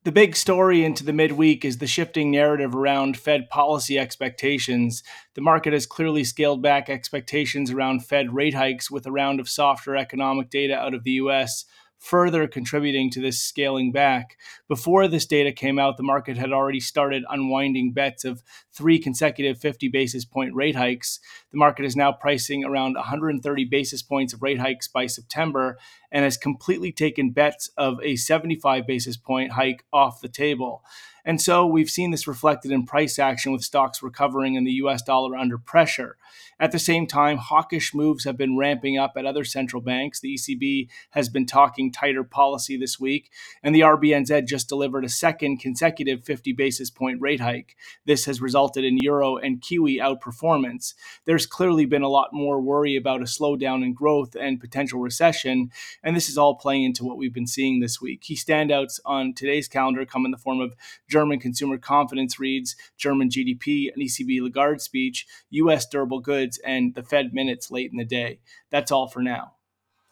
The big story into the midweek is the shifting narrative around Fed policy expectations. The market has clearly scaled back expectations around Fed rate hikes with a round of softer economic data out of the US, further contributing to this scaling back. Before this data came out, the market had already started unwinding bets of three consecutive 50 basis point rate hikes. The market is now pricing around 130 basis points of rate hikes by September and has completely taken bets of a 75 basis point hike off the table. And so we've seen this reflected in price action with stocks recovering and the US dollar under pressure. At the same time, hawkish moves have been ramping up at other central banks. The ECB has been talking tighter policy this week, and the RBNZ just delivered a second consecutive 50 basis point rate hike. This has resulted in euro and Kiwi outperformance. There's clearly been a lot more worry about a slowdown in growth and potential recession, and this is all playing into what we've been seeing this week. Key standouts on today's calendar come in the form of German consumer confidence reads, German GDP, an ECB Lagarde speech, US durable goods, and the Fed minutes late in the day. That's all for now.